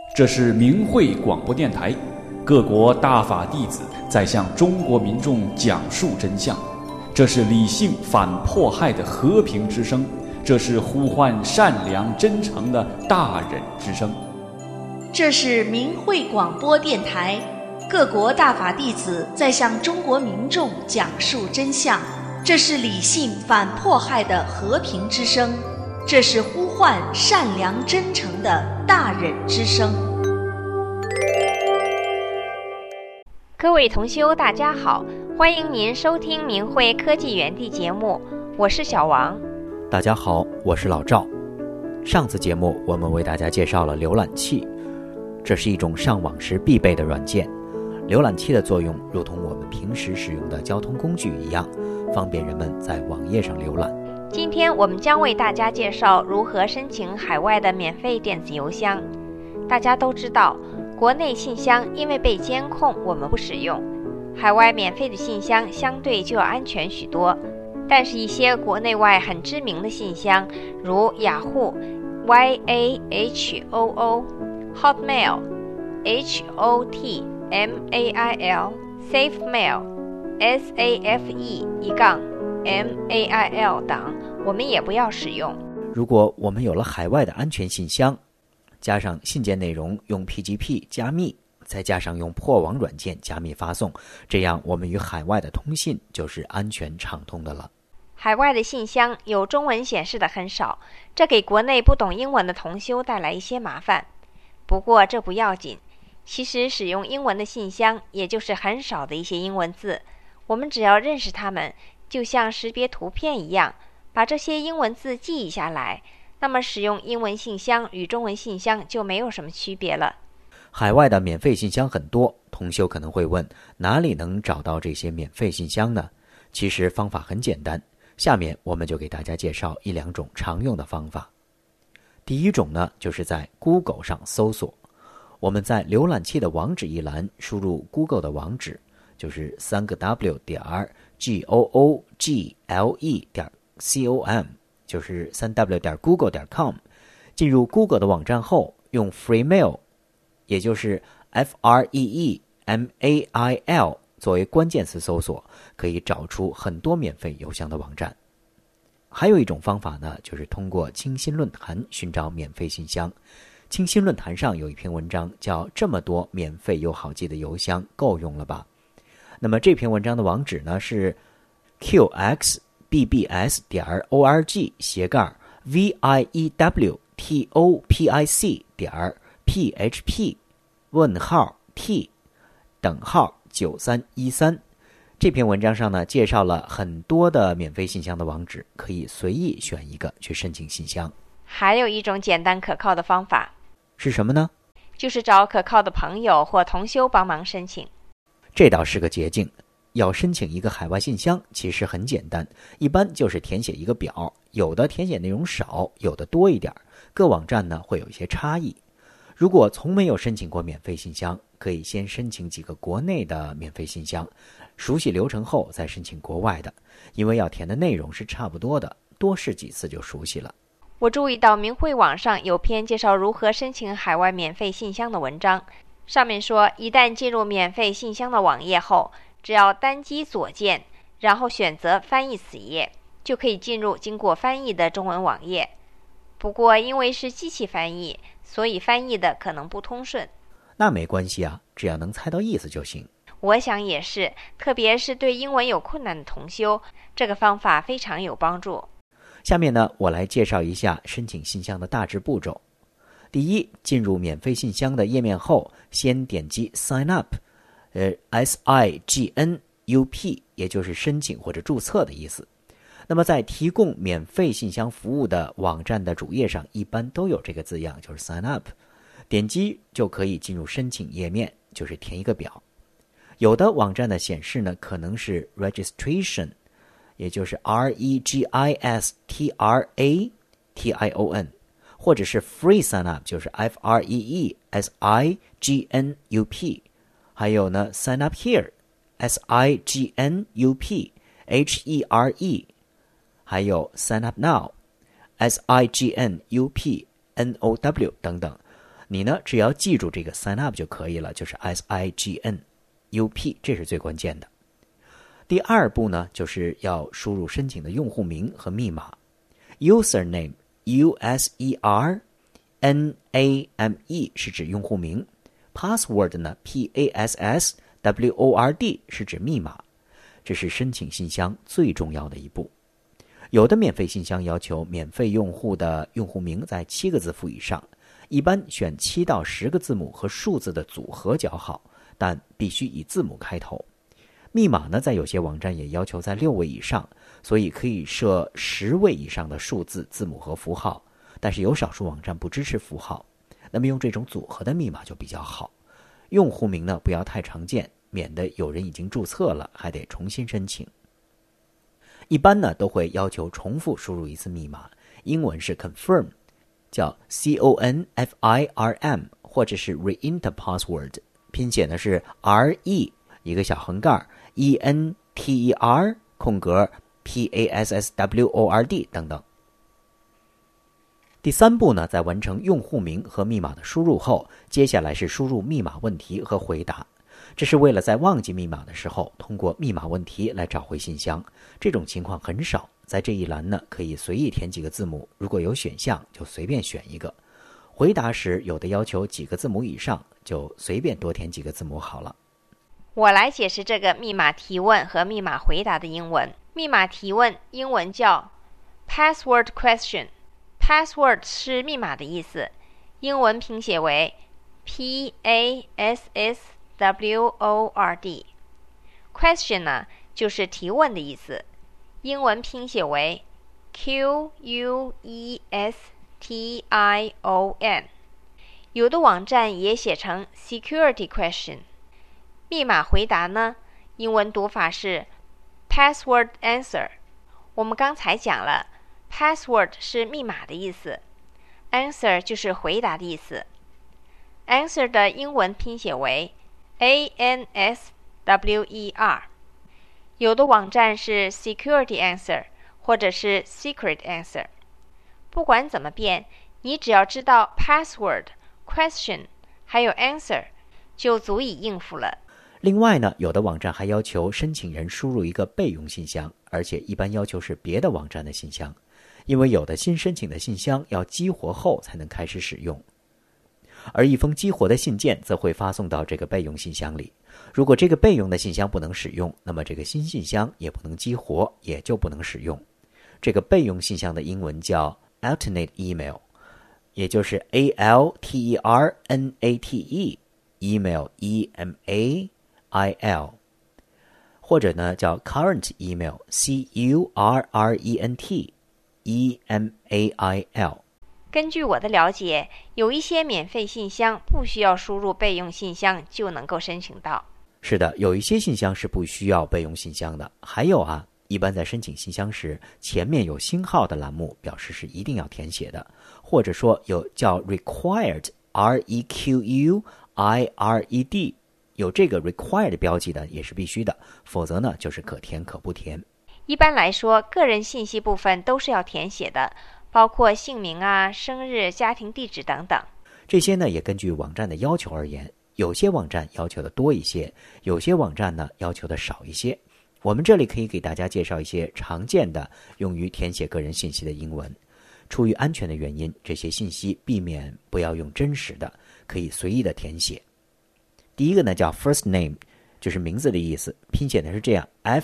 这是明慧广播电台，各国大法弟子在向中国民众讲述真相。这是理性反迫害的和平之声，这是呼唤善良真诚的大忍之声。 这是明慧广播电台，各国大法弟子在向中国民众讲述真相。这是理性反迫害的和平之声，这是呼唤善良真诚的大忍之声。 各位同修大家好，欢迎您收听明慧科技园地节目，我是小王。 大家好，我是老赵。上次节目我们为大家介绍了浏览器，这是一种上网时必备的软件。浏览器的作用如同我们平时使用的交通工具一样，方便人们在网页上浏览。 今天我们将为大家介绍如何申请海外的免费电子邮箱。大家都知道，国内信箱因为被监控我们不使用，海外免费的信箱相对就要安全许多。但是一些国内外很知名的信箱，如雅虎 YAHOO、Hotmail、SafeMail、SAFE-mail 等，我们也不要使用。 如果我们有了海外的安全信箱，加上信件内容用 PGP 加密，再加上用破网软件加密发送，这样我们与海外的通信就是安全畅通的了。 海外的信箱有中文显示的很少，这给国内不懂英文的同修带来一些麻烦。不过这不要紧，其实使用英文的信箱，也就是很少的一些英文字，我们只要认识它们，就像识别图片一样，把这些英文字记忆下来，那么使用英文信箱与中文信箱就没有什么区别了。 海外的免费信箱很多，同修可能会问，哪里能找到这些免费信箱呢？其实方法很简单，下面我们就给大家介绍一两种常用的方法。第一种呢，就是在 Google 上搜索。我们在浏览器的网址一栏输入 Google 的网址，就是 3w.google.com， 就是 3w.google.com。 进入 Google 的网站后，用 Freemail， 也就是 FREEMAIL 作为关键词搜索，可以找出很多免费邮箱的网站。还有一种方法呢，就是通过清新论坛寻找免费信箱。清新论坛上有一篇文章叫《这么多免费又好记的邮箱够用了吧》。那么这篇文章的网址呢是 qxbps.org/view-php-t9313。这篇文章上呢，介绍了很多的免费信箱的网址，可以随意选一个去申请信箱。 还有一种简单可靠的方法是什么呢？ 就是找可靠的朋友或同修帮忙申请。 这倒是个捷径。要申请一个海外信箱其实很简单，一般就是填写一个表，有的填写内容少，有的多一点，各网站呢会有一些差异。如果从没有申请过免费信箱，可以先申请几个国内的免费信箱，熟悉流程后再申请国外的，因为要填的内容是差不多的，多试几次就熟悉了。 我注意到明慧网上有篇介绍如何申请海外免费信箱的文章，上面说一旦进入免费信箱的网页后，只要单击左键，然后选择翻译此页，就可以进入经过翻译的中文网页。不过因为是机器翻译，所以翻译的可能不通顺。 那没关系啊，只要能猜到意思就行。 我想也是，特别是对英文有困难的同修，这个方法非常有帮助。 下面呢，我来介绍一下申请信箱的大致步骤。第一，进入免费信箱的页面后，先点击 Sign Up，SIGNUP， 也就是申请或者注册的意思。那么在提供免费信箱服务的网站的主页上，一般都有这个字样，就是 Sign Up。点击就可以进入申请页面，就是填一个表。有的网站的显示呢，可能是 Registration，也就是 REGISTRATION， 或者是 Free Sign Up， 就是 FREESIGNUP， 还有呢 Sign Up Here SIGNUPHERE， 还有 Sign Up Now SIGNUPNOW 等等。 你呢只要记住这个 sign up 就可以了，就是 SIGNUP， 这是最关键的。第二步呢，就是要输入申请的用户名和密码。Username USERNAME 是指用户名， Password 呢 PASSWORD 是指密码。这是申请信箱最重要的一步。有的免费信箱要求免费用户的用户名在7个字符以上，一般选7到10个字母和数字的组合较好，但必须以字母开头。密码呢，在有些网站也要求在6位以上，所以可以设10位以上的数字、字母和符号，但是有少数网站不支持符号，那么用这种组合的密码就比较好。用户名呢，不要太常见，免得有人已经注册了还得重新申请。一般呢，都会要求重复输入一次密码，英文是 confirm， 叫 CONFIRM， 或者是 reenter password， 拼写呢是 RE 一个小横杠 ENTER 空格 PASSWORD 等等。第三步呢，在完成用户名和密码的输入后，接下来是输入密码问题和回答。这是为了在忘记密码的时候，通过密码问题来找回信箱。这种情况很少，在这一栏呢，可以随意填几个字母，如果有选项就随便选一个。回答时有的要求几个字母以上，就随便多填几个字母好了。 我来解释这个密码提问和密码回答的英文。密码提问英文叫 password question， password 是密码的意思，英文拼写为 PASSWORD。 question 呢，就是提问的意思，英文拼写为 QUESTION。 有的网站也写成 security question。 密码回答呢，英文读法是 password answer。 我们刚才讲了， password 是密码的意思， answer 就是回答的意思。 answer 的英文拼写为 ANSWER。 有的网站是 security answer 或者是 secret answer。 不管怎么变，你只要知道 password、 question 还有 answer 就足以应付了。 另外呢，有的网站还要求申请人输入一个备用信箱，而且一般要求是别的网站的信箱，因为有的新申请的信箱要激活后才能开始使用，而一封激活的信件则会发送到这个备用信箱里。如果这个备用的信箱不能使用，那么这个新信箱也不能激活，也就不能使用。这个备用信箱的英文叫 alternate email， 也就是 ALTERNATE email EMAIL， 或者呢叫 current email CURRENT EMAIL。 根据我的了解，有一些免费信箱不需要输入备用信箱就能够申请到。 是的，有一些信箱是不需要备用信箱的。还有啊，一般在申请信箱时，前面有星号的栏目表示是一定要填写的，或者说有叫 required REQUIRED， 有这个 required 标记的也是必须的，否则呢就是可填可不填。 一般来说，个人信息部分都是要填写的，包括姓名啊、生日、家庭地址等等。 这些呢也根据网站的要求而言，有些网站要求的多一些，有些网站呢要求的少一些。我们这里可以给大家介绍一些常见的用于填写个人信息的英文。出于安全的原因，这些信息避免不要用真实的，可以随意的填写。第一个呢叫 first name， 就是名字的意思，拼写的是这样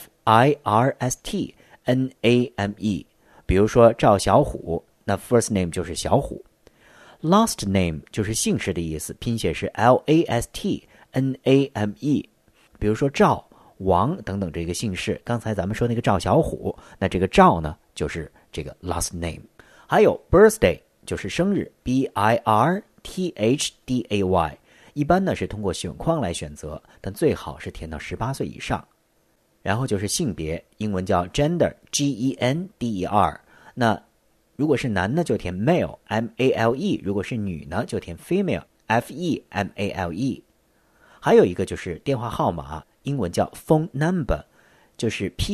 FIRSTNAME。 比如说赵小虎，那 first name 就是小虎。Last name 就是姓氏的意思，拼写是 LASTNAME。 比如说赵、王等等这个姓氏，刚才咱们说那个赵小虎，那这个赵呢就是这个 last name。 还有 birthday 就是生日 BIRTHDAY， 一般呢是通过选框来选择，但最好是填到18岁以上。然后就是性别，英文叫 gender GENDER， 那如果是男呢就填 male MALE， 如果是女呢就填 female FEMALE。 还有一个就是电话号码，英文叫 phone number， 就是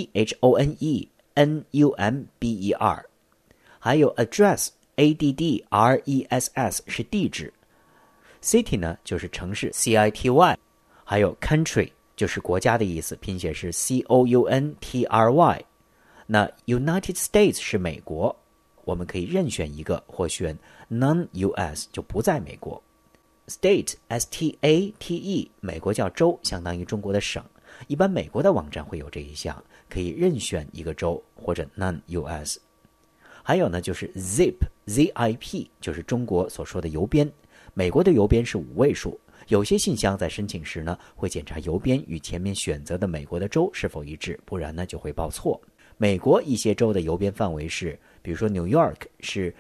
PHONENUMBER。 还有 address ADDRESS 是地址。 City 呢就是城市 CITY， 还有 country 就是国家的意思，拼写是 COUNTRY。那 United States 是美国，我们可以任选一个或选 Non-US 就不在美国。State STATE 美国叫州，相当于中国的省，一般美国的网站会有这一项，可以任选一个州或者 Non-US。还有呢就是 ZIP 就是中国所说的邮编，美国的邮编是5位数，有些信箱在申请时呢会检查邮编与前面选择的美国的州是否一致，不然呢就会报错。美国一些州的邮编范围是，比如说 New York 是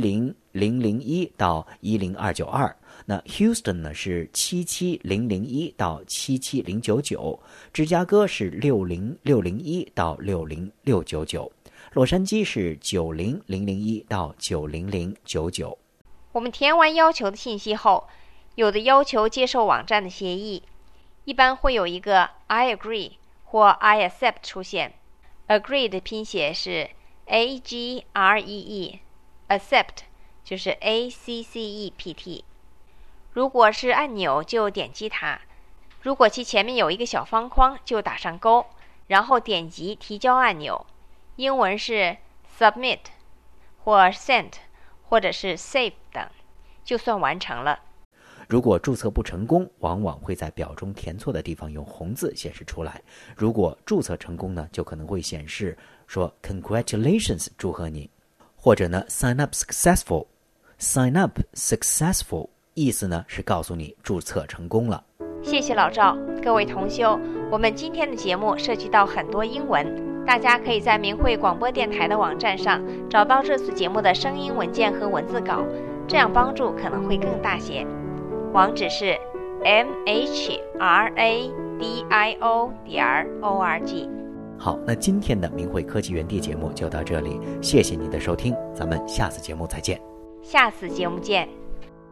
10001到10292，那 Houston 呢是77001到77099，芝加哥是60601到60699，洛杉矶是90001到90099。 我们填完要求的信息后，有的要求接受网站的协议，一般会有一个 I agree 或 I accept 出现。Agree 的拼写是 AGREE， Accept 就是 ACCEPT。 如果是按钮就点击它，如果其前面有一个小方框就打上勾，然后点击提交按钮，英文是 Submit 或 Send 或者是 Save 等，就算完成了。 如果注册不成功，往往会在表中填错的地方用红字显示出来。如果注册成功呢，就可能会显示说 Congratulations， 祝贺你，或者呢 Sign up successful， 意思呢是告诉你注册成功了。 谢谢老赵。各位同修，我们今天的节目涉及到很多英文，大家可以在明慧广播电台的网站上找到这次节目的声音文件和文字稿，这样帮助可能会更大些。网址是 mhradio.org。 好，那今天的明慧科技园地节目就到这里，谢谢您的收听，咱们下次节目再见。 下次节目见。